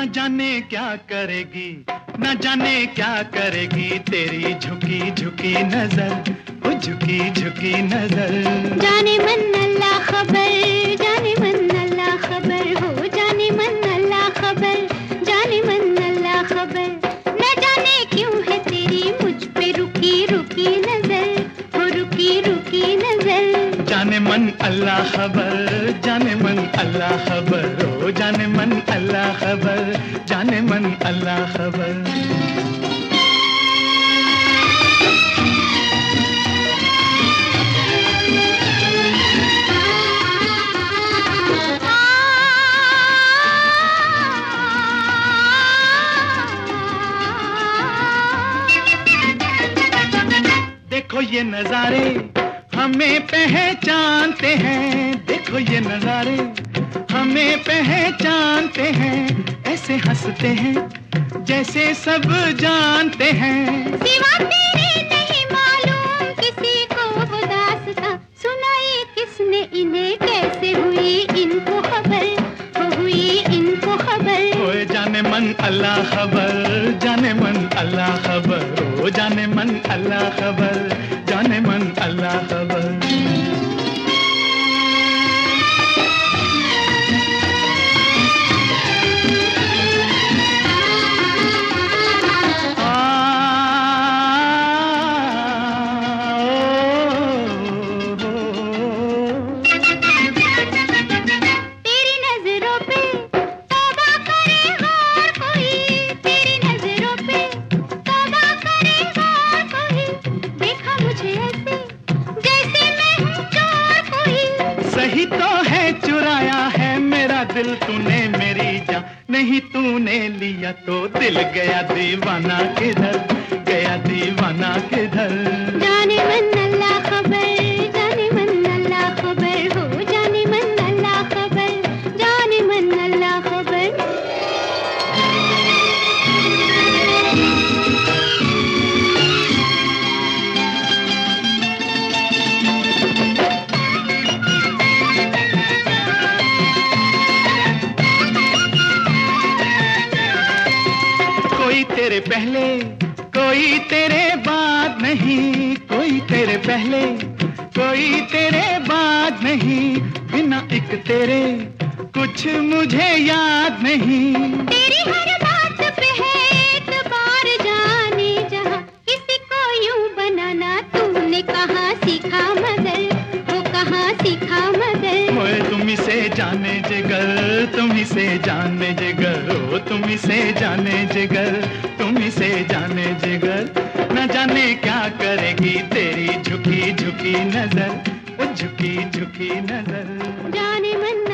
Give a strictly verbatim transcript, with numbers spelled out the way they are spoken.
न जाने क्या करेगी, न जाने क्या करेगी तेरी झुकी झुकी नजर, वो झुकी झुकी नजर। जाने मन अल्लाह खबर, जाने मन अल्लाह खबर, हो जाने मन अल्लाह खबर, जाने मन अल्लाह खबर। न जाने क्यों है तेरी मुझ पे रुकी रुकी नजर, हो रुकी रुकी नजर। जाने मन अल्लाह खबर, जाने मन अल्लाह खबर, हो जाने मन अल्लाह खबर, जाने मन अल्लाह खबर। देखो ये नजारे हमें पहचानते हैं, देखो ये नजारे हमें पहचानते हैं, ऐसे हंसते हैं जैसे सब जानते हैं। सिवा तेरे नहीं मालूम किसी को वो दास्तां, सुनाई किसने इन्हें, कैसे हुई इनको खबर, हो हुई इनको खबर। ओए जाने मन अल्लाह खबर, जाने मन अल्लाह खबर, ओ जाने मन अल्लाह खबर, जाने मन अल्लाह खबर। सही तो है चुराया है मेरा दिल तूने मेरी जान, नहीं तूने लिया तो दिल गया दीवाना किधर, गया दीवाना किधर। जाने मन अल्लाह खबर, जाने मन अल्लाह खबर, हो जाने मन अल्लाह खबर, जाने मन अल्लाह खबर। कोई तेरे पहले कोई तेरे बाद नहीं, कोई तेरे पहले कोई तेरे बाद नहीं, बिना एक तेरे कुछ मुझे याद नहीं। तेरी हर बात पे है एतबार जाने जहां, किसी को यूं बनाना तूने कहाँ सीखा मगर, वो कहाँ सीखा मगर। ओए तुम्ही से जाने जिगर, तुम्ही से जाने जिगर, ओ तुम्ही से जाने जिगर, तुम्ही से जाने जिगर। न जाने क्या करेगी तेरी झुकी झुकी नजर, वो झुकी झुकी नजर। जाने मन